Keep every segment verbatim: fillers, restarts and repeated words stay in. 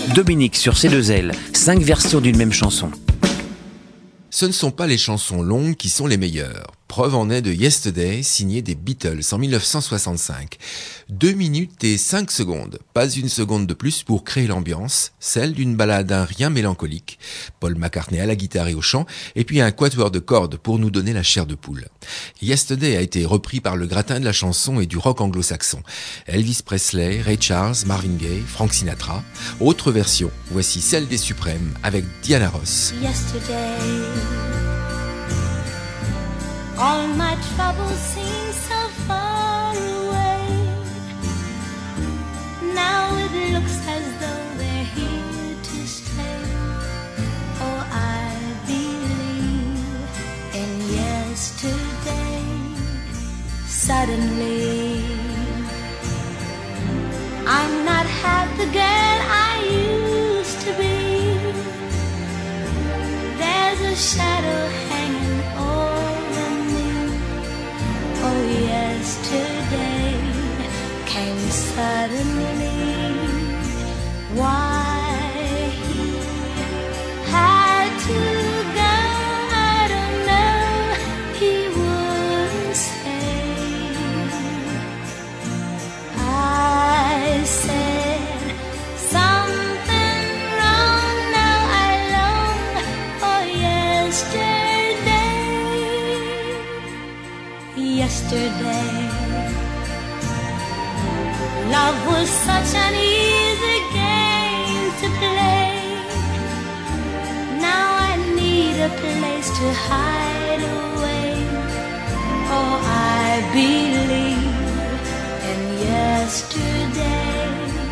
Dominique sur C deux L, cinq versions d'une même chanson. Ce ne sont pas les chansons longues qui sont les meilleures. Preuve en est de Yesterday, signé des Beatles en dix-neuf cent soixante-cinq. Deux minutes et cinq secondes, pas une seconde de plus pour créer l'ambiance, celle d'une balade un rien mélancolique. Paul McCartney à la guitare et au chant, et puis un quatuor de cordes pour nous donner la chair de poule. Yesterday a été repris par le gratin de la chanson et du rock anglo-saxon. Elvis Presley, Ray Charles, Marvin Gaye, Frank Sinatra. Autre version, voici celle des Suprêmes avec Diana Ross. Yesterday, all my troubles seem so far away. Now it looks as though they're here to stay. Oh, I believe in yesterday. Suddenly, I'm not half the girl I used to be. There's a shadow hanging over me. Oh, yesterday came suddenly. Why he had to go, I don't know. He wouldn't say. I said something wrong. Now I long for yesterday. Yesterday, love was such an easy game to play. Now I need a place to hide away. Oh, I believe in yesterday.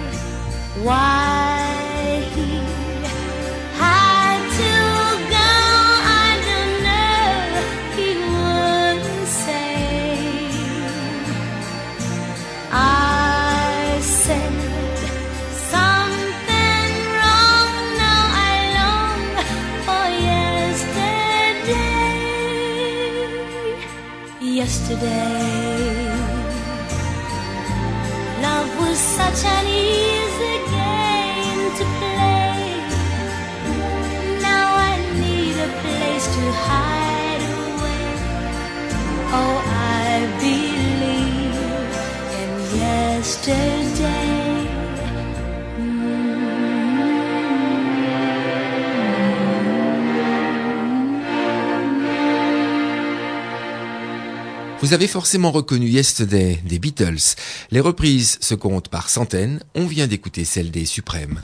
Why he had to go, I don't know. He wouldn't say. I said something wrong. Now I long for yesterday. Yesterday, love was such an easy game to play. Now I need a place to hide away. Oh, I believe in yesterday. Vous avez forcément reconnu Yesterday des Beatles. Les reprises se comptent par centaines. On vient d'écouter celle des Suprêmes.